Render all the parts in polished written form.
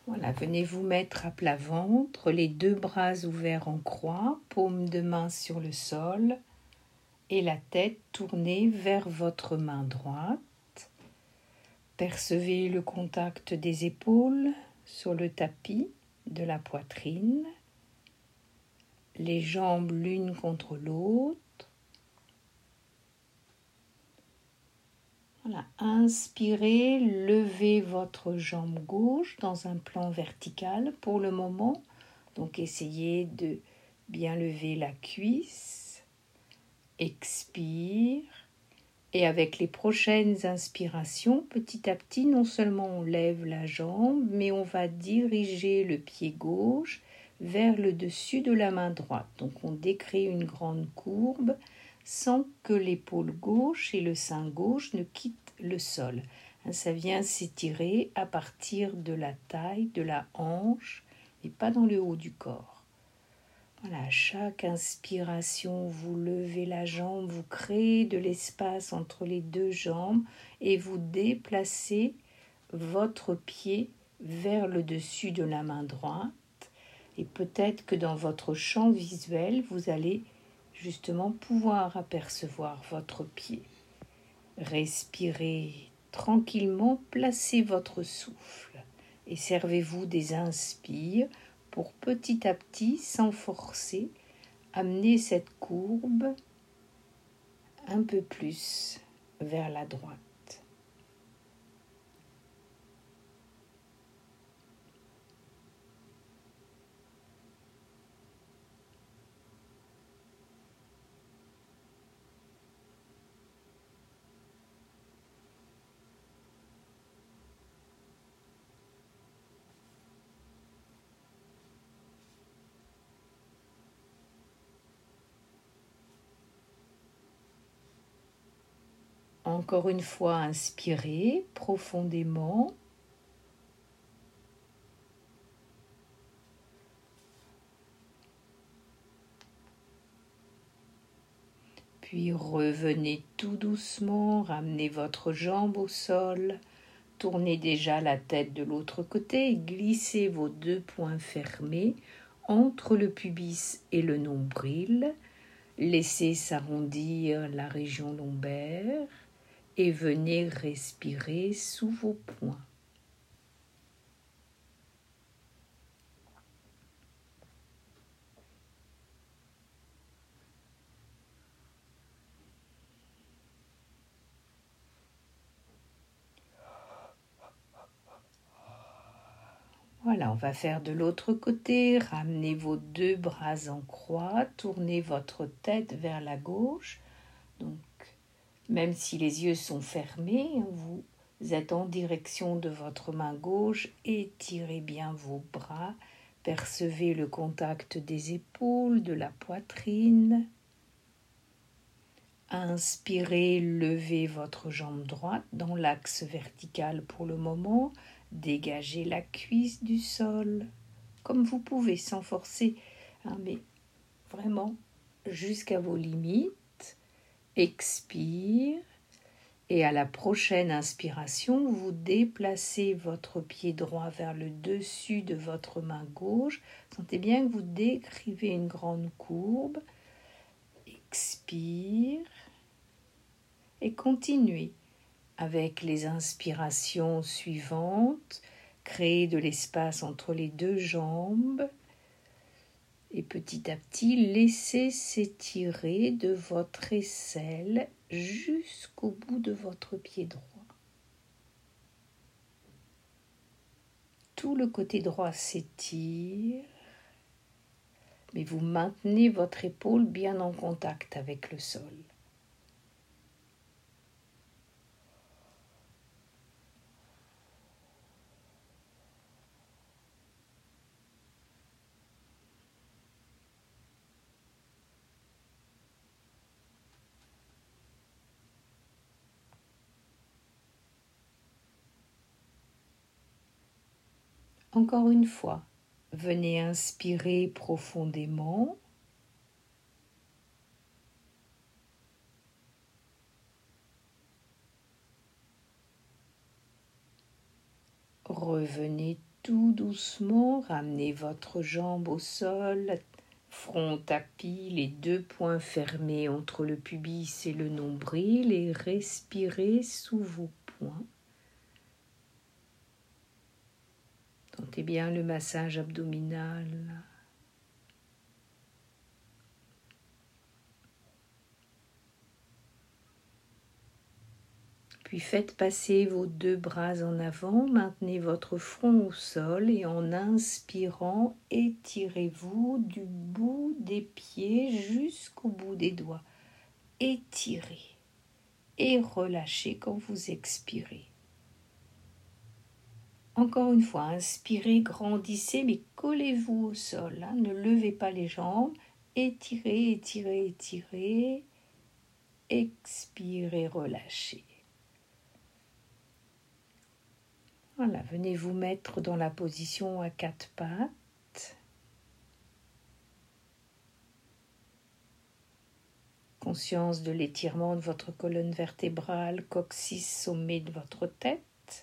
Voilà, venez vous mettre à plat ventre, les deux bras ouverts en croix, paume de main sur le sol et la tête tournée vers votre main droite. Percevez le contact des épaules sur le tapis de la poitrine, les jambes l'une contre l'autre. Voilà, inspirez, levez votre jambe gauche dans un plan vertical pour le moment. Donc essayez de bien lever la cuisse. Expire. Et avec les prochaines inspirations, petit à petit, non seulement on lève la jambe, mais on va diriger le pied gauche vers le dessus de la main droite. Donc on décrit une grande courbe sans que l'épaule gauche et le sein gauche ne quittent le sol. Ça vient s'étirer à partir de la taille, de la hanche, et pas dans le haut du corps. Voilà, à chaque inspiration, vous levez la jambe, vous créez de l'espace entre les deux jambes et vous déplacez votre pied vers le dessus de la main droite. Et peut-être que dans votre champ visuel, vous allez justement pouvoir apercevoir votre pied. Respirez tranquillement, placez votre souffle et servez-vous des inspires pour petit à petit, sans forcer, amener cette courbe un peu plus vers la droite. Encore une fois, inspirez profondément. Puis revenez tout doucement, ramenez votre jambe au sol, tournez déjà la tête de l'autre côté et glissez vos deux poings fermés entre le pubis et le nombril. Laissez s'arrondir la région lombaire et venez respirer sous vos poings. Voilà, on va faire de l'autre côté. Ramenez vos deux bras en croix, tournez votre tête vers la gauche. Donc, même si les yeux sont fermés, vous êtes en direction de votre main gauche. Étirez bien vos bras. Percevez le contact des épaules, de la poitrine. Inspirez, levez votre jambe droite dans l'axe vertical pour le moment. Dégagez la cuisse du sol, comme vous pouvez, sans forcer, mais vraiment jusqu'à vos limites. Expire. Et à la prochaine inspiration, vous déplacez votre pied droit vers le dessus de votre main gauche. Sentez bien que vous décrivez une grande courbe. Expire. Et continuez avec les inspirations suivantes. Créez de l'espace entre les deux jambes. Et petit à petit, laissez s'étirer de votre aisselle jusqu'au bout de votre pied droit. Tout le côté droit s'étire, mais vous maintenez votre épaule bien en contact avec le sol. Encore une fois, venez inspirer profondément. Revenez tout doucement, ramenez votre jambe au sol, front tapis, les deux poings fermés entre le pubis et le nombril et respirez sous vos poings. Sentez bien le massage abdominal. Puis faites passer vos deux bras en avant, maintenez votre front au sol et en inspirant, étirez-vous du bout des pieds jusqu'au bout des doigts. Étirez et relâchez quand vous expirez. Encore une fois, inspirez, grandissez, mais collez-vous au sol. Ne levez pas les jambes. Étirez, étirez, étirez. Expirez, relâchez. Voilà, venez vous mettre dans la position à quatre pattes. Conscience de l'étirement de votre colonne vertébrale, coccyx, sommet de votre tête.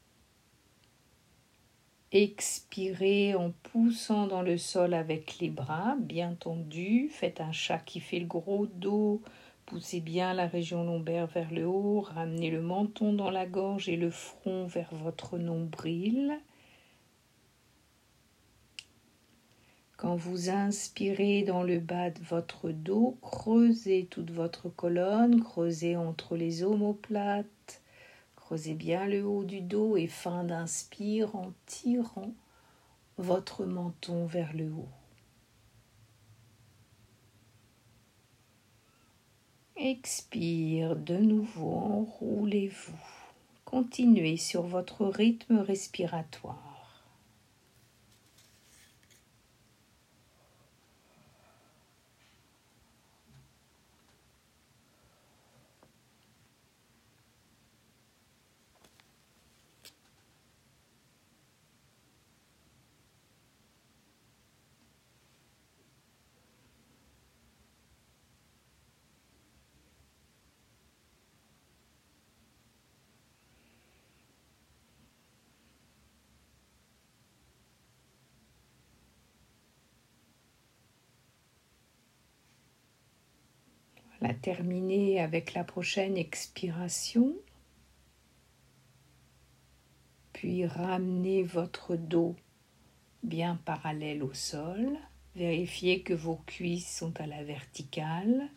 Expirez en poussant dans le sol avec les bras bien tendus. Faites un chat qui fait le gros dos. Poussez bien la région lombaire vers le haut. Ramenez le menton dans la gorge et le front vers votre nombril. Quand vous inspirez dans le bas de votre dos, creusez toute votre colonne, creusez entre les omoplates. Creusez bien le haut du dos et fin d'inspire en tirant votre menton vers le haut. Expire de nouveau, enroulez-vous. Continuez sur votre rythme respiratoire. Voilà, terminez avec la prochaine expiration. Puis ramenez votre dos bien parallèle au sol. Vérifiez que vos cuisses sont à la verticale.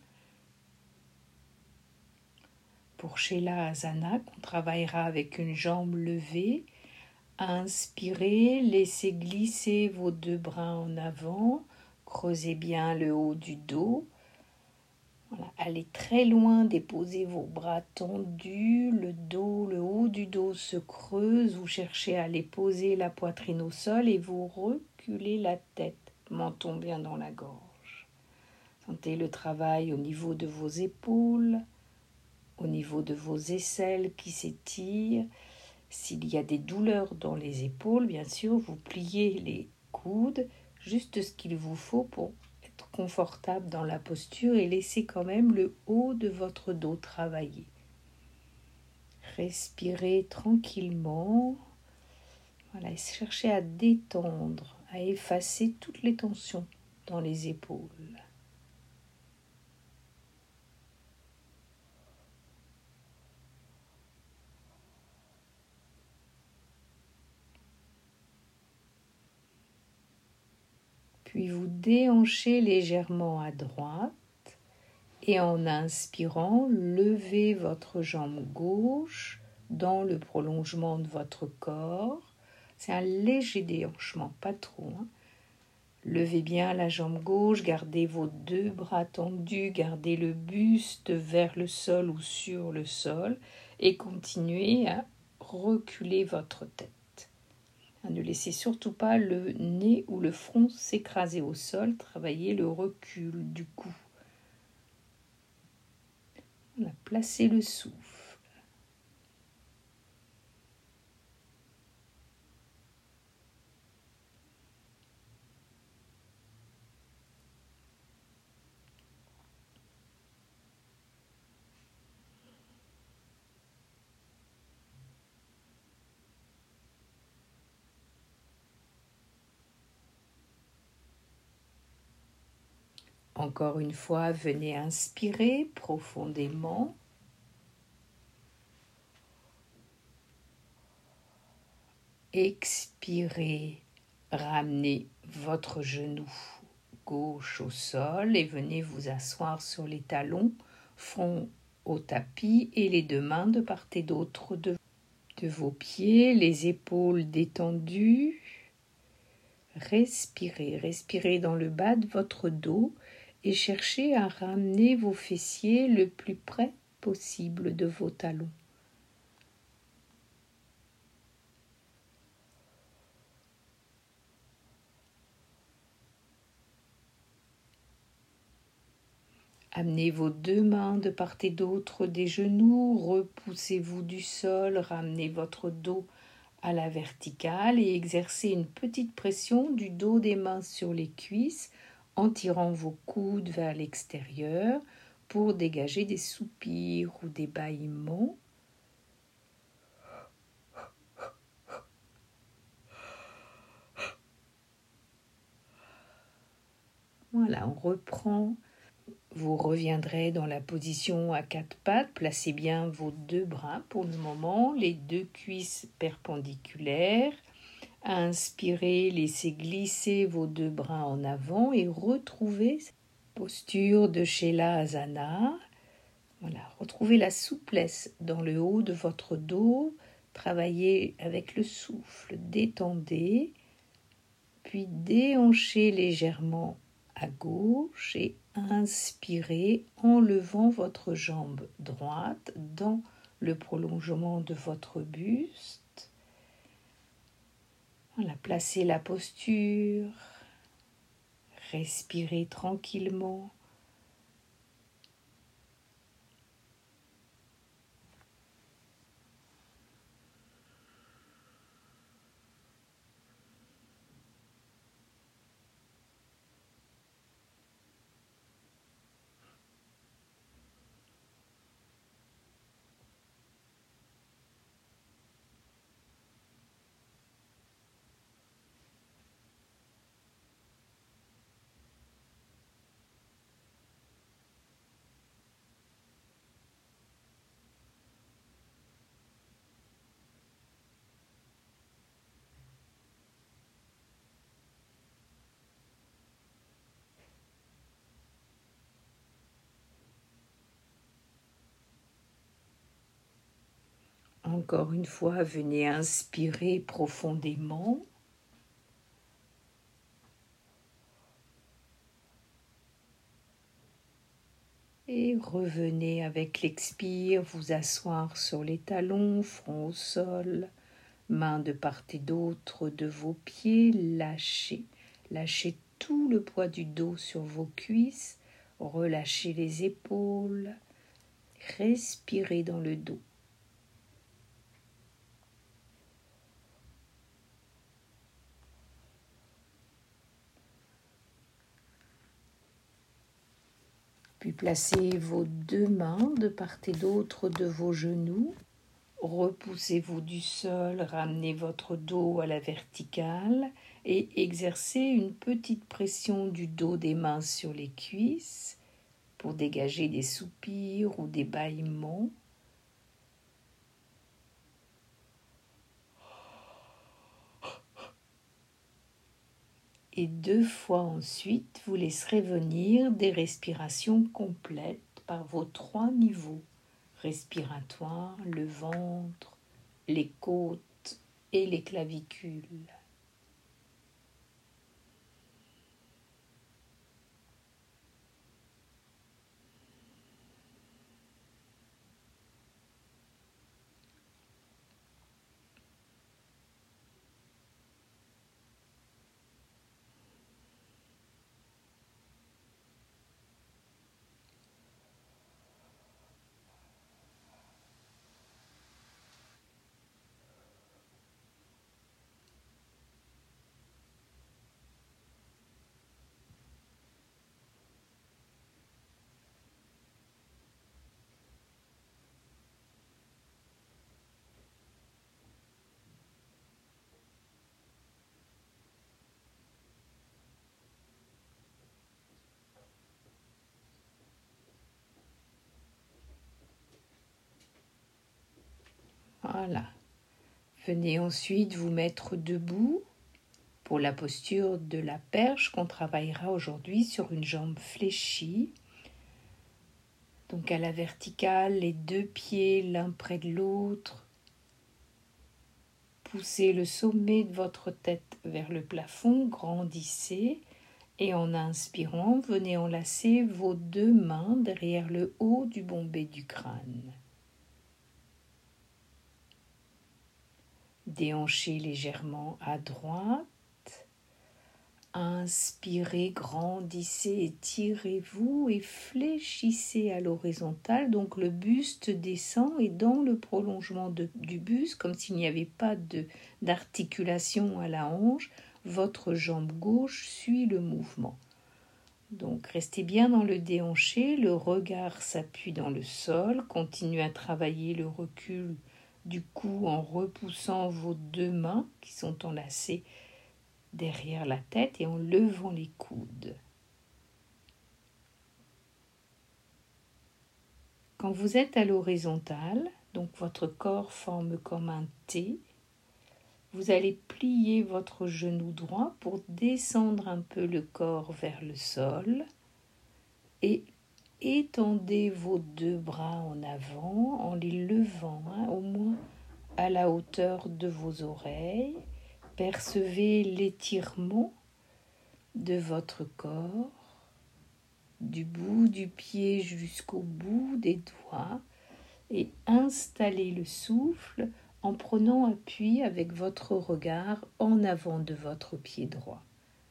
Pour Sela Asana, on travaillera avec une jambe levée. Inspirez, laissez glisser vos deux bras en avant. Creusez bien le haut du dos. Voilà, allez très loin, déposez vos bras tendus, le dos, le haut du dos se creuse, vous cherchez à aller poser la poitrine au sol et vous reculez la tête, menton bien dans la gorge. Sentez le travail au niveau de vos épaules, au niveau de vos aisselles qui s'étirent. S'il y a des douleurs dans les épaules, bien sûr, vous pliez les coudes, juste ce qu'il vous faut pour confortable dans la posture et laissez quand même le haut de votre dos travailler. Respirez tranquillement. Voilà, et cherchez à détendre, à effacer toutes les tensions dans les épaules. Puis vous déhanchez légèrement à droite et en inspirant, levez votre jambe gauche dans le prolongement de votre corps. C'est un léger déhanchement, pas trop. Levez bien la jambe gauche, gardez vos deux bras tendus, gardez le buste vers le sol ou sur le sol et continuez à reculer votre tête. Ne laissez surtout pas le nez ou le front s'écraser au sol, travaillez le recul du cou. Voilà, placez le souffle. Encore une fois, venez inspirer profondément. Expirez, ramenez votre genou gauche au sol et venez vous asseoir sur les talons, front au tapis et les deux mains de part et d'autre de vos pieds, les épaules détendues. Respirez, respirez dans le bas de votre dos et cherchez à ramener vos fessiers le plus près possible de vos talons. Amenez vos deux mains de part et d'autre des genoux, repoussez-vous du sol, ramenez votre dos à la verticale et exercez une petite pression du dos des mains sur les cuisses en tirant vos coudes vers l'extérieur pour dégager des soupirs ou des bâillements. Voilà, on reprend. Vous reviendrez dans la position à quatre pattes. Placez bien vos deux bras pour le moment, les deux cuisses perpendiculaires. Inspirez, laissez glisser vos deux bras en avant et retrouvez cette posture de Shelasana. Voilà, retrouvez la souplesse dans le haut de votre dos. Travaillez avec le souffle, détendez, puis déhanchez légèrement à gauche et inspirez en levant votre jambe droite dans le prolongement de votre buste. Voilà, placez la posture, respirez tranquillement. Encore une fois, venez inspirer profondément. Et revenez avec l'expire, vous asseoir sur les talons, front au sol, mains de part et d'autre de vos pieds, lâchez. Lâchez tout le poids du dos sur vos cuisses, relâchez les épaules, respirez dans le dos. Puis placez vos deux mains de part et d'autre de vos genoux. Repoussez-vous du sol, ramenez votre dos à la verticale et exercez une petite pression du dos des mains sur les cuisses pour dégager des soupirs ou des bâillements. Et 2 fois ensuite, vous laisserez venir des respirations complètes par vos 3 niveaux respiratoires, le ventre, les côtes et les clavicules. Voilà. Venez ensuite vous mettre debout pour la posture de la perche qu'on travaillera aujourd'hui sur une jambe fléchie. Donc à la verticale, les deux pieds l'un près de l'autre. Poussez le sommet de votre tête vers le plafond, grandissez et en inspirant, venez enlacer vos deux mains derrière le haut du bombé du crâne. Déhanchez légèrement à droite. Inspirez, grandissez, étirez-vous et fléchissez à l'horizontale. Donc le buste descend et dans le prolongement du buste, comme s'il n'y avait pas d'articulation à la hanche, votre jambe gauche suit le mouvement. Donc restez bien dans le déhanché, le regard s'appuie dans le sol, continuez à travailler le recul du cou en repoussant vos deux mains qui sont enlacées derrière la tête et en levant les coudes. Quand vous êtes à l'horizontale, donc votre corps forme comme un T, vous allez plier votre genou droit pour descendre un peu le corps vers le sol et étendez vos deux bras en avant en les levant au moins à la hauteur de vos oreilles. Percevez l'étirement de votre corps, du bout du pied jusqu'au bout des doigts et installez le souffle en prenant appui avec votre regard en avant de votre pied droit.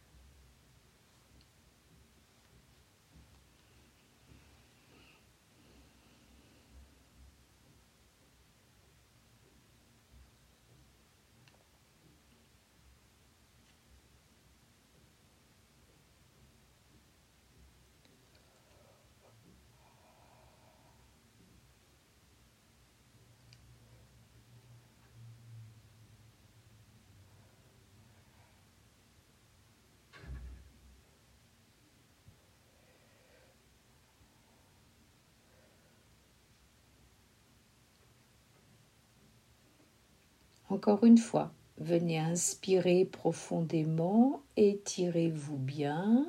Encore une fois, venez inspirer profondément, étirez-vous bien.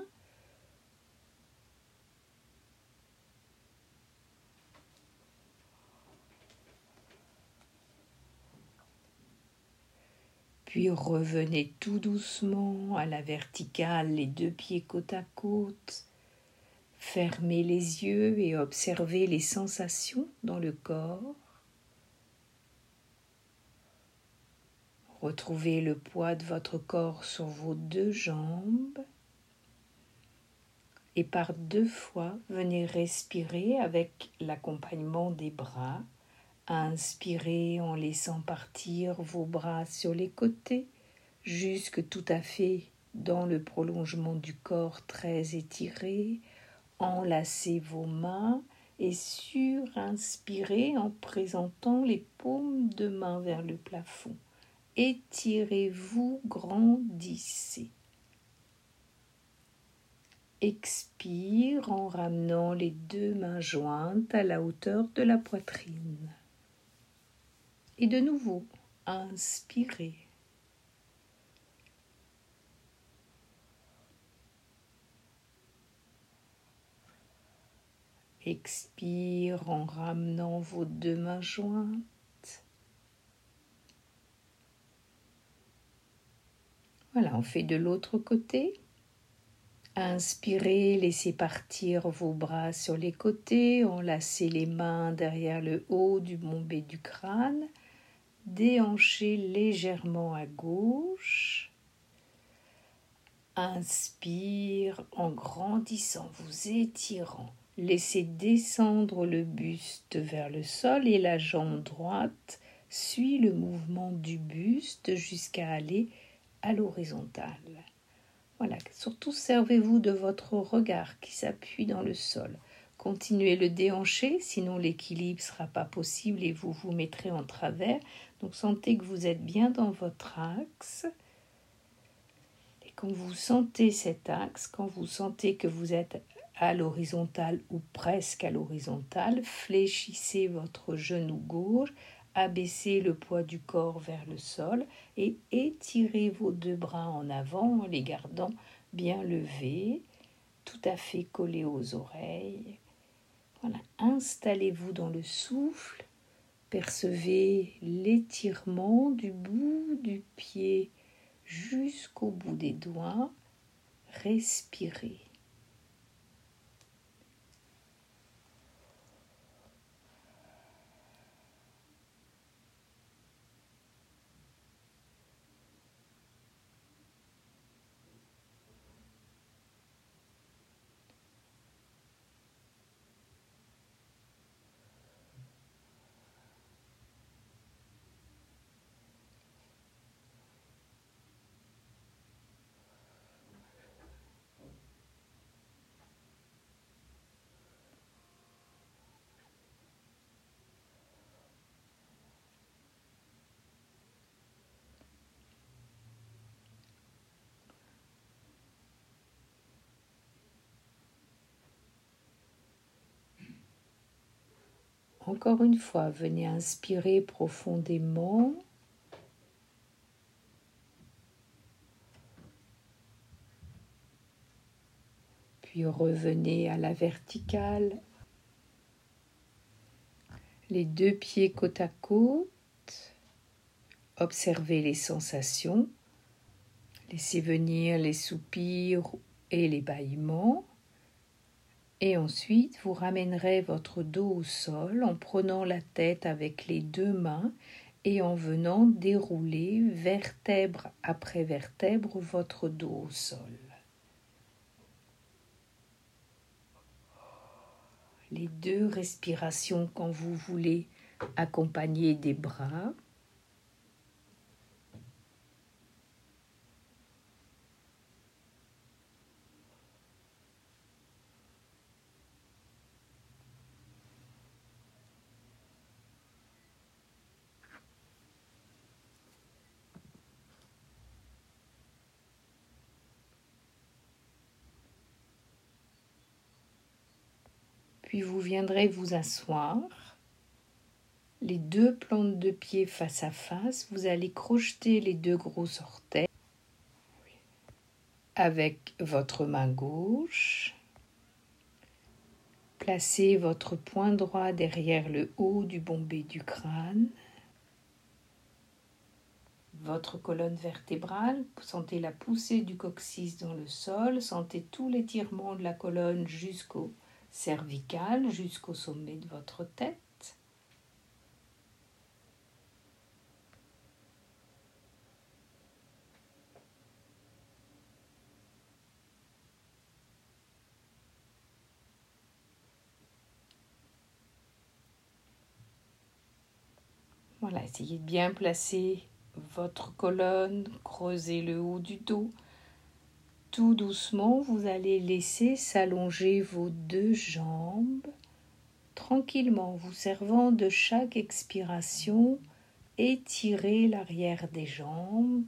Puis revenez tout doucement à la verticale, les deux pieds côte à côte. Fermez les yeux et observez les sensations dans le corps. Retrouvez le poids de votre corps sur vos deux jambes. Et par deux fois, venez respirer avec l'accompagnement des bras. Inspirez en laissant partir vos bras sur les côtés, jusque tout à fait dans le prolongement du corps très étiré. Enlacez vos mains et surinspirez en présentant les paumes de main vers le plafond. Étirez-vous, grandissez. Expire en ramenant les deux mains jointes à la hauteur de la poitrine. Et de nouveau, inspirez. Expire en ramenant vos deux mains jointes. Voilà, on fait de l'autre côté. Inspirez, laissez partir vos bras sur les côtés, enlacez les mains derrière le haut du bombé du crâne, déhanchez légèrement à gauche. Inspire en grandissant, vous étirant. Laissez descendre le buste vers le sol et la jambe droite suit le mouvement du buste jusqu'à aller à l'horizontale. Voilà, surtout servez-vous de votre regard qui s'appuie dans le sol. Continuez le déhanché, sinon l'équilibre ne sera pas possible et vous vous mettrez en travers. Donc sentez que vous êtes bien dans votre axe. Et quand vous sentez cet axe, quand vous sentez que vous êtes à l'horizontale ou presque à l'horizontale, fléchissez votre genou gauche abaissez le poids du corps vers le sol et étirez vos deux bras en avant en les gardant bien levés, tout à fait collés aux oreilles. Voilà, installez-vous dans le souffle, percevez l'étirement du bout du pied jusqu'au bout des doigts, respirez. Encore une fois, venez inspirer profondément. Puis revenez à la verticale. Les deux pieds côte à côte. Observez les sensations. Laissez venir les soupirs et les bâillements. Et ensuite, vous ramènerez votre dos au sol en prenant la tête avec les deux mains et en venant dérouler vertèbre après vertèbre votre dos au sol. Les deux respirations quand vous voulez accompagner des bras. Puis vous viendrez vous asseoir. Les deux plantes de pied face à face, vous allez crocheter les deux gros orteils avec votre main gauche. Placez votre poing droit derrière le haut du bombé du crâne. Votre colonne vertébrale, sentez la poussée du coccyx dans le sol, sentez tout l'étirement de la colonne jusqu'au cervical, jusqu'au sommet de votre tête. Voilà, essayez de bien placer votre colonne, creusez le haut du dos. Tout doucement, vous allez laisser s'allonger vos deux jambes, tranquillement, vous servant de chaque expiration, étirez l'arrière des jambes.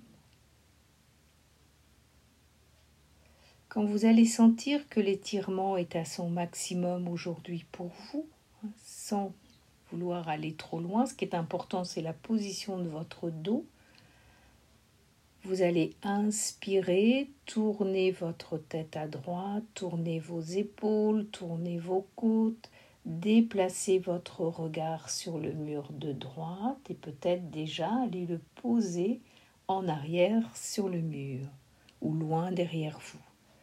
Quand vous allez sentir que l'étirement est à son maximum aujourd'hui pour vous, sans vouloir aller trop loin, ce qui est important, c'est la position de votre dos. Vous allez inspirer, tournez votre tête à droite, tournez vos épaules, tournez vos côtes, déplacez votre regard sur le mur de droite et peut-être déjà aller le poser en arrière sur le mur ou loin derrière vous.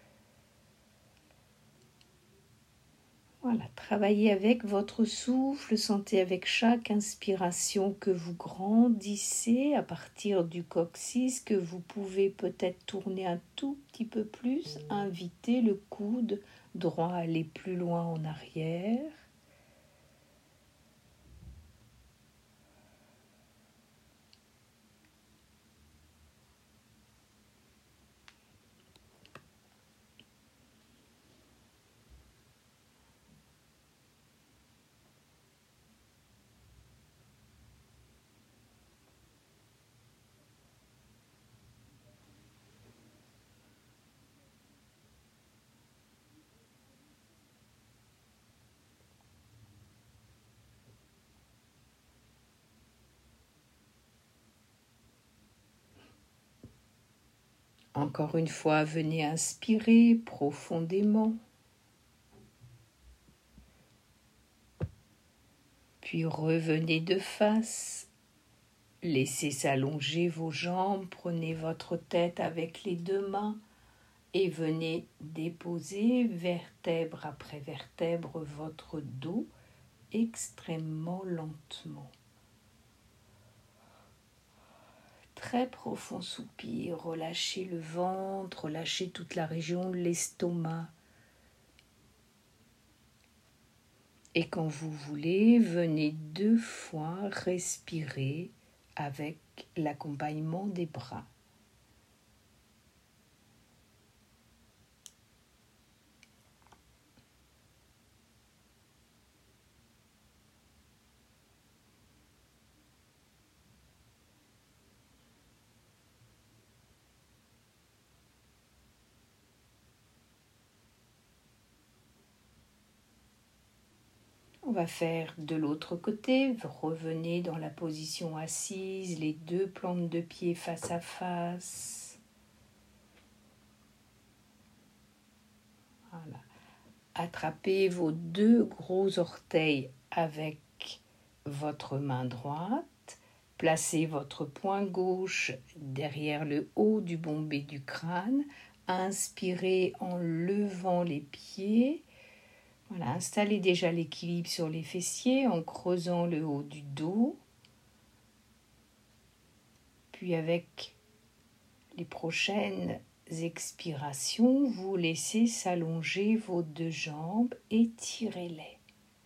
Voilà, travaillez avec votre souffle, sentez avec chaque inspiration que vous grandissez à partir du coccyx, que vous pouvez peut-être tourner un tout petit peu plus, inviter le coude droit à aller plus loin en arrière. Encore une fois, venez inspirer profondément. Puis revenez de face. Laissez s'allonger vos jambes, prenez votre tête avec les deux mains et venez déposer vertèbre après vertèbre votre dos extrêmement lentement. Très profond soupir, relâchez le ventre, relâchez toute la région de l'estomac. Et quand vous voulez, venez 2 fois respirer avec l'accompagnement des bras. On va faire de l'autre côté, revenez dans la position assise, les 2 plantes de pied face à face. Voilà. Attrapez vos 2 gros orteils avec votre main droite. Placez votre poing gauche derrière le haut du bombé du crâne. Inspirez en levant les pieds. Voilà, installez déjà l'équilibre sur les fessiers en creusant le haut du dos. Puis avec les prochaines expirations, vous laissez s'allonger vos 2 jambes, étirez-les.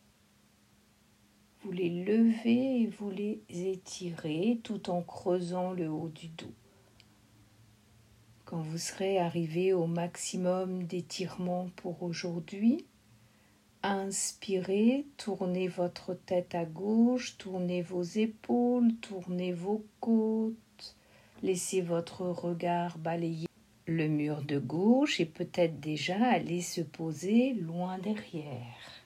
Vous les levez et vous les étirez tout en creusant le haut du dos. Quand vous serez arrivé au maximum d'étirement pour aujourd'hui, inspirez, tournez votre tête à gauche, tournez vos épaules, tournez vos côtes, laissez votre regard balayer le mur de gauche et peut-être déjà aller se poser loin derrière.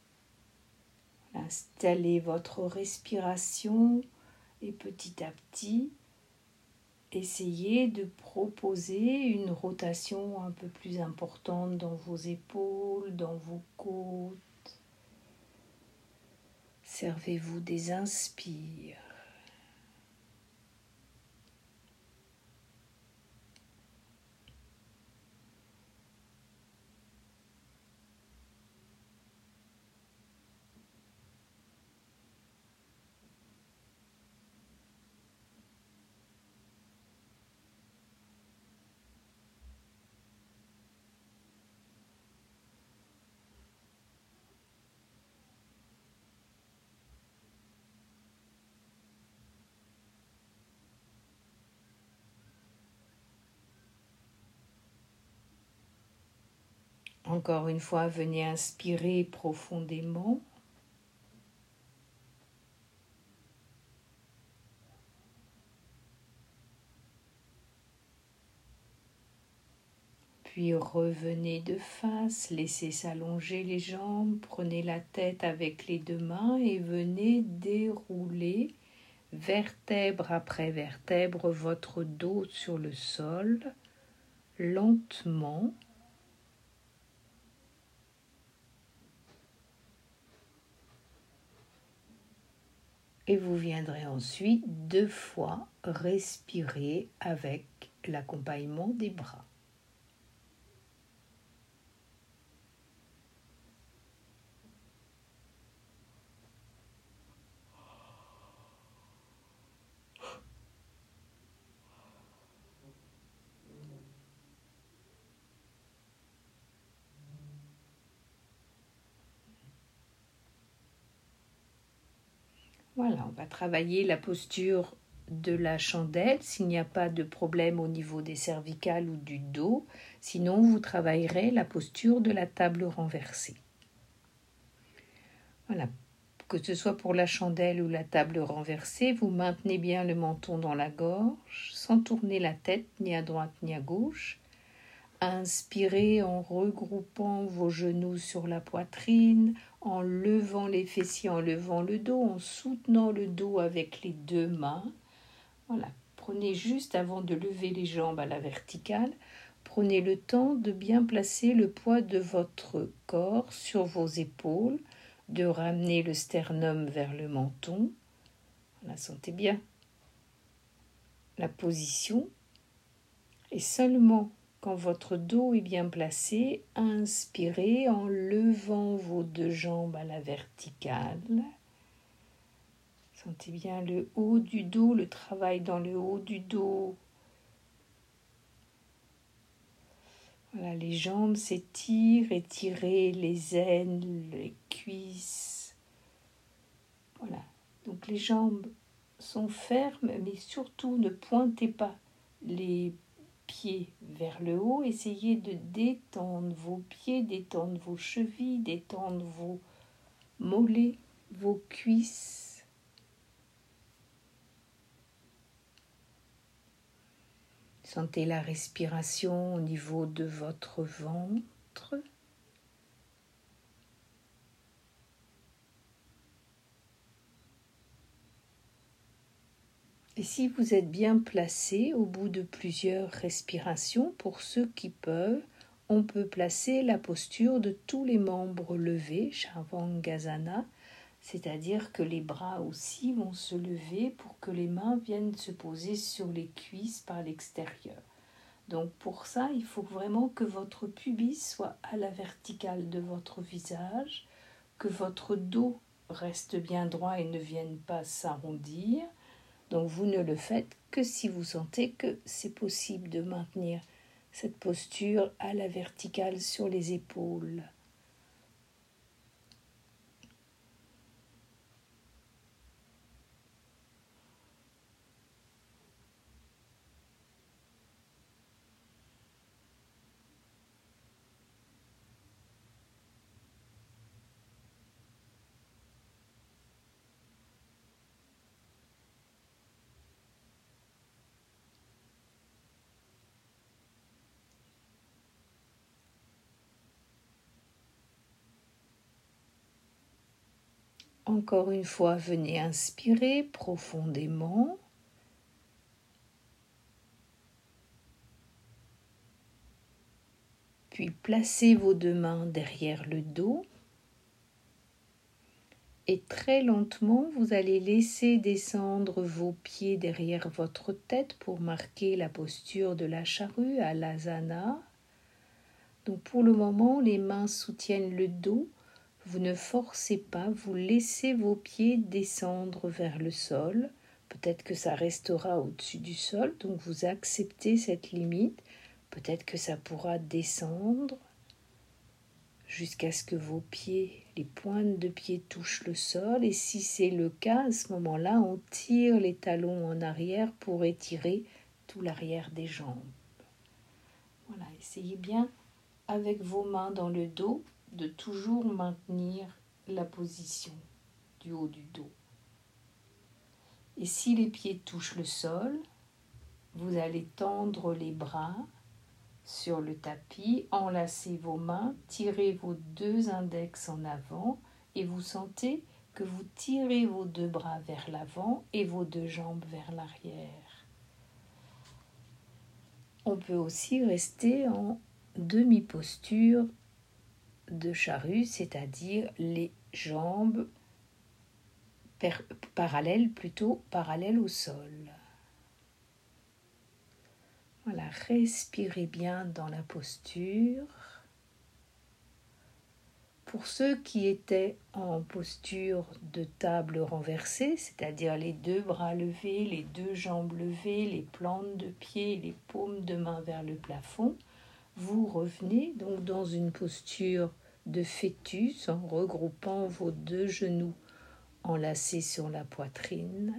Installez votre respiration et petit à petit, essayez de proposer une rotation un peu plus importante dans vos épaules, dans vos côtes. Servez-vous des inspires. Encore une fois, venez inspirer profondément. Puis revenez de face, laissez s'allonger les jambes, prenez la tête avec les 2 mains et venez dérouler vertèbre après vertèbre votre dos sur le sol, lentement. Et vous viendrez ensuite 2 fois respirer avec l'accompagnement des bras. Voilà, on va travailler la posture de la chandelle s'il n'y a pas de problème au niveau des cervicales ou du dos. Sinon, vous travaillerez la posture de la table renversée. Voilà, que ce soit pour la chandelle ou la table renversée, vous maintenez bien le menton dans la gorge, sans tourner la tête ni à droite ni à gauche. Inspirez en regroupant vos genoux sur la poitrine, en levant les fessiers, en levant le dos, en soutenant le dos avec les 2 mains. Voilà, Prenez juste avant de lever les jambes à la verticale, prenez le temps de bien placer le poids de votre corps sur vos épaules, de ramener le sternum vers le menton. Voilà, sentez bien la position. Et seulement quand votre dos est bien placé, inspirez en levant vos deux jambes à la verticale. Sentez bien le haut du dos, le travail dans le haut du dos. Voilà, les jambes s'étirent, étirez les aines, les cuisses. Voilà, donc les jambes sont fermes, mais surtout ne pointez pas les pieds vers le haut. Essayez de détendre vos pieds, détendre vos chevilles, détendre vos mollets, vos cuisses. Sentez la respiration au niveau de votre ventre. Et si vous êtes bien placé au bout de plusieurs respirations, pour ceux qui peuvent, on peut placer la posture de tous les membres levés, Shavasana, c'est-à-dire que les bras aussi vont se lever pour que les mains viennent se poser sur les cuisses par l'extérieur. Donc pour ça, il faut vraiment que votre pubis soit à la verticale de votre visage, que votre dos reste bien droit et ne vienne pas s'arrondir. Donc vous ne le faites que si vous sentez que c'est possible de maintenir cette posture à la verticale sur les épaules. Encore une fois, venez inspirer profondément. Puis placez vos deux mains derrière le dos. Et très lentement, vous allez laisser descendre vos pieds derrière votre tête pour marquer la posture de la charrue à l'asana. Donc pour le moment, les mains soutiennent le dos. Vous ne forcez pas, vous laissez vos pieds descendre vers le sol. Peut-être que ça restera au-dessus du sol, donc vous acceptez cette limite. Peut-être que ça pourra descendre jusqu'à ce que vos pieds, les pointes de pied touchent le sol. Et si c'est le cas, à ce moment-là, on tire les talons en arrière pour étirer tout l'arrière des jambes. Voilà, essayez bien avec vos mains dans le dos de toujours maintenir la position du haut du dos. Et si les pieds touchent le sol, vous allez tendre les bras sur le tapis, enlacez vos mains, tirez vos deux index en avant et vous sentez que vous tirez vos deux bras vers l'avant et vos deux jambes vers l'arrière. On peut aussi rester en demi-posture de charrue, c'est-à-dire les jambes parallèles au sol. Voilà, respirez bien dans la posture. Pour ceux qui étaient en posture de table renversée, c'est-à-dire les deux bras levés, les deux jambes levées, les plantes de pied, les paumes de main vers le plafond, vous revenez donc dans une posture de fœtus en regroupant vos deux genoux enlacés sur la poitrine.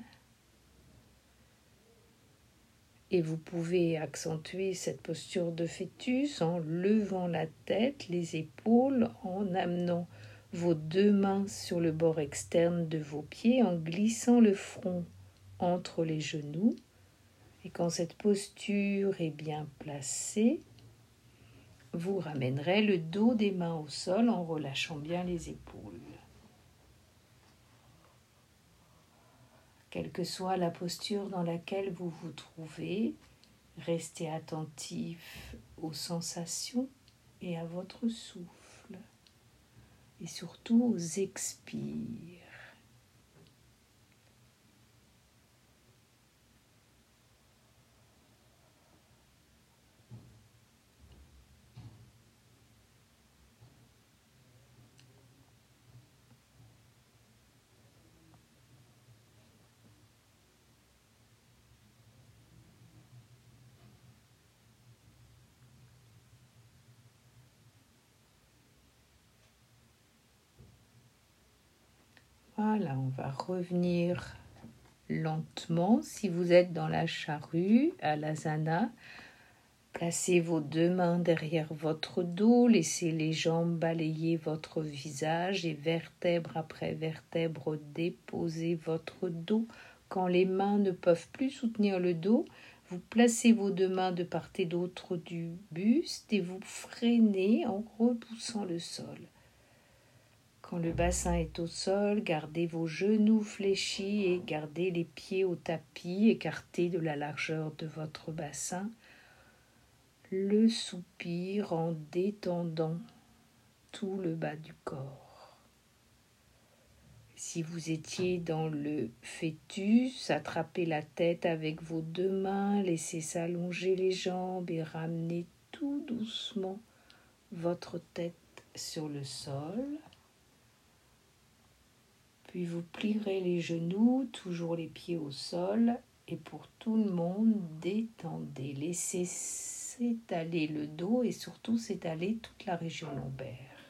Et vous pouvez accentuer cette posture de fœtus en levant la tête, les épaules, en amenant vos deux mains sur le bord externe de vos pieds, en glissant le front entre les genoux. Et quand cette posture est bien placée, vous ramènerez le dos des mains au sol en relâchant bien les épaules. Quelle que soit la posture dans laquelle vous vous trouvez, restez attentif aux sensations et à votre souffle, et surtout aux expires. Voilà, on va revenir lentement. Si vous êtes dans la charrue, à l'asana, placez vos 2 mains derrière votre dos, laissez les jambes balayer votre visage et vertèbre après vertèbre déposez votre dos. Quand les mains ne peuvent plus soutenir le dos, vous placez vos 2 mains de part et d'autre du buste et vous freinez en repoussant le sol. Quand le bassin est au sol, gardez vos genoux fléchis et gardez les pieds au tapis écartés de la largeur de votre bassin. Le soupir en détendant tout le bas du corps. Si vous étiez dans le fœtus, attrapez la tête avec vos 2 mains, laissez s'allonger les jambes et ramenez tout doucement votre tête sur le sol. Puis vous plierez les genoux, toujours les pieds au sol. Et pour tout le monde, détendez. Laissez s'étaler le dos et surtout s'étaler toute la région lombaire.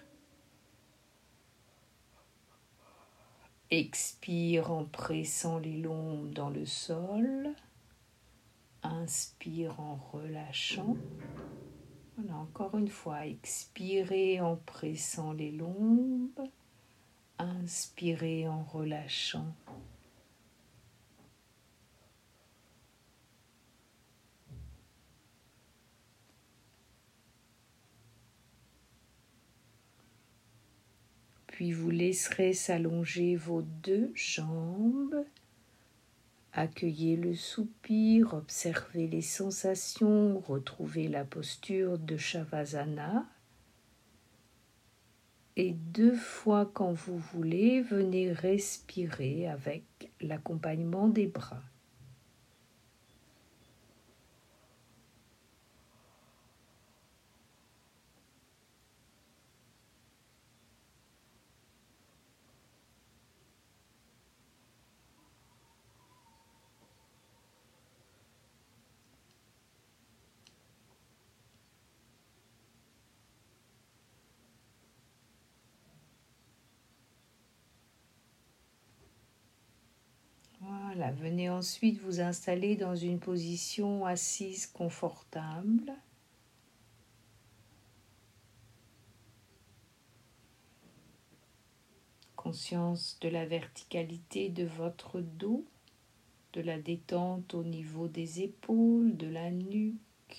Expire en pressant les lombes dans le sol. Inspire en relâchant. Voilà, encore une fois, expirez en pressant les lombes. Inspirez en relâchant. Puis vous laisserez s'allonger vos 2 jambes. Accueillez le soupir, observez les sensations, retrouvez la posture de Shavasana. Et 2 fois quand vous voulez, venez respirer avec l'accompagnement des bras. Voilà, venez ensuite vous installer dans une position assise confortable. Conscience de la verticalité de votre dos, de la détente au niveau des épaules, de la nuque.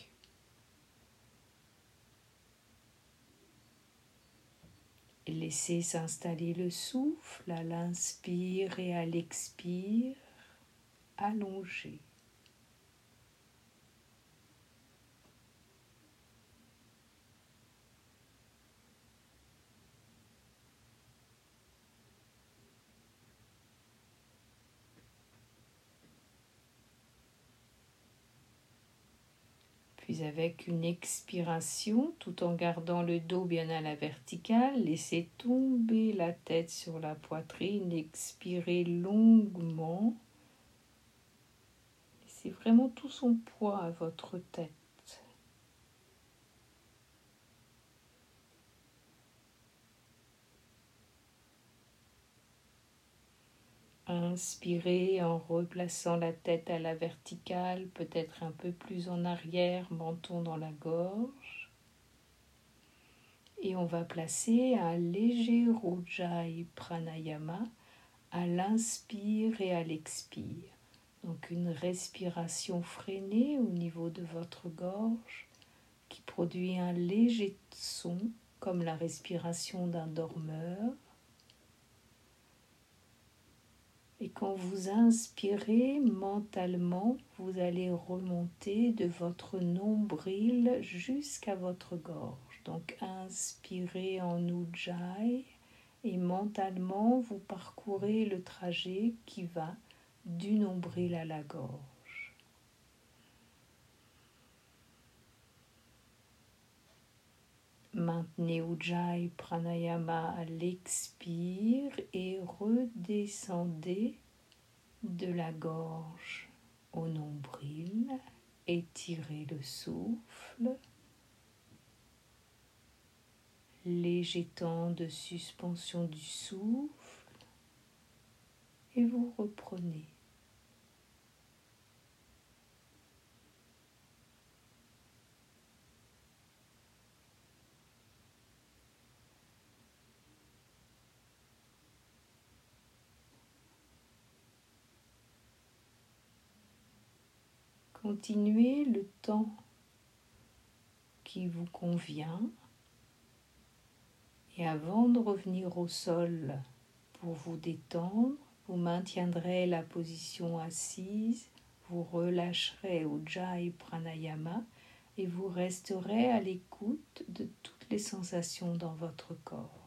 Et laissez s'installer le souffle à l'inspire et à l'expire, allongé. Puis avec une expiration, tout en gardant le dos bien à la verticale, laissez tomber la tête sur la poitrine, expirez longuement. Laissez vraiment tout son poids à votre tête. Inspirez en replaçant la tête à la verticale, peut-être un peu plus en arrière, menton dans la gorge. Et on va placer un léger Ujjayi Pranayama à l'inspire et à l'expire. Donc une respiration freinée au niveau de votre gorge qui produit un léger son comme la respiration d'un dormeur. Et quand vous inspirez mentalement, vous allez remonter de votre nombril jusqu'à votre gorge. Donc inspirez en Ujjayi et mentalement vous parcourez le trajet qui va du nombril à la gorge. Maintenez Ujjayi Pranayama à l'expire et redescendez de la gorge au nombril. Étirez le souffle. Léger temps de suspension du souffle et vous reprenez. Continuez le temps qui vous convient et avant de revenir au sol pour vous détendre, vous maintiendrez la position assise, vous relâcherez Ujjayi Pranayama et vous resterez à l'écoute de toutes les sensations dans votre corps.